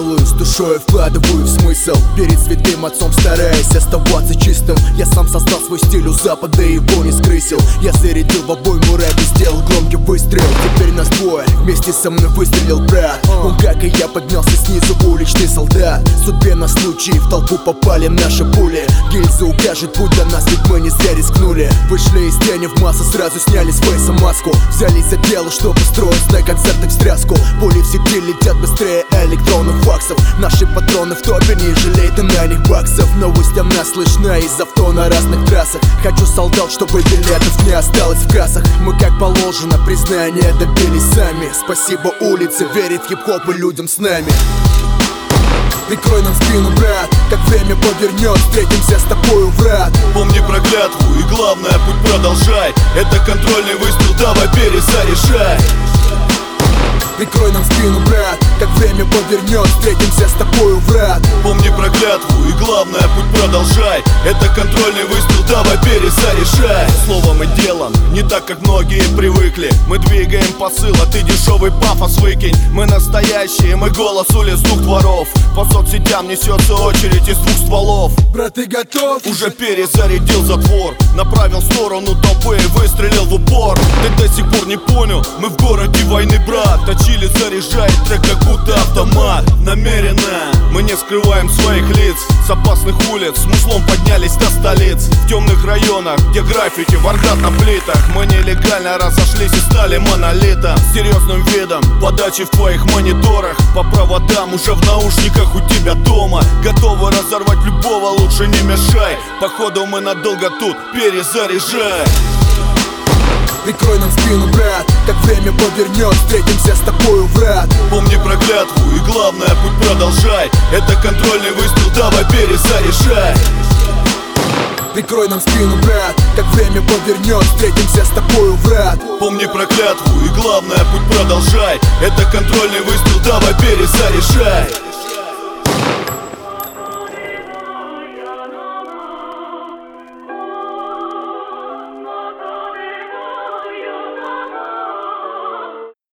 делаю, с душой вкладываю в смысл. Перед святым отцом стараясь оставаться чистым. Я сам создал свой стиль у запада, его не скрысил. Я зарядил в обойму рэп и сделал громкий выстрел. Теперь нас двое, вместе со мной выстрелил брат. Он, как и я, поднялся снизу, уличный солдат. Судьбе на случай, в толпу попали наши пули. Гильза укажет путь до нас, ведь мы не зря рискнули. Вышли из тени в массы, сразу сняли с фейса маску. Взялись за дело, чтобы строить на концертах встряску. Пули в сети летят быстрее электронных факсов. Наши патроны в топе, не жалей ты на них баксов. Новость о нас слышна из авто на разных трассах. Хочу солдат, чтобы билетов не осталось в кассах. Мы как положено, признание добились сами. Спасибо улице, верит в хип-хоп и людям с нами. Прикрой нам спину, брат, как время повернет, встретимся с тобою, врат. Помни про клятву и главное, путь продолжай. Это контрольный выстрел, давай перезаряжай. Прикрой нам спину, брат, как время повернет, встретимся с тобою, врат. Помни про клятву и главное, путь продолжай. Это контрольный выстрел, давай перезаряжай. Словом и делом, не так как многие привыкли. Мы двигаем посыл, а ты дешевый пафос выкинь. Мы настоящие, мы голос улиц, двух дворов. По соцсетям несется очередь из двух стволов. Брат, ты готов? Уже перезарядил затвор, направил в сторону толпы и выстрелил в упор. Ты до сих пор не понял, мы в городе войны, брат. Точили заряжает трек, как будто автомат. Намеренно мы не скрываем своих лиц. С опасных улиц с муслом поднялись до столиц. В темных районах, где граффити, варгат на плитах. Мы нелегально разошлись и стали монолитом. С серьезным видом, подачи в твоих мониторах. По проводам уже в наушниках у тебя дома. Готовы разорвать любого, лучше не мешай. Походу мы надолго тут, перезаряжай. Прикрой нам спину, брат, как время повернет, встретимся с тобою, врат. Помни про клятву и главное, путь продолжай. Это контрольный выстрел, давай перезаряжай. Прикрой нам спину, брат, как время повернет, встретимся с тобою, врат. Помни про клятву и главное, путь продолжай. Это контрольный выстрел, давай перезаряжай.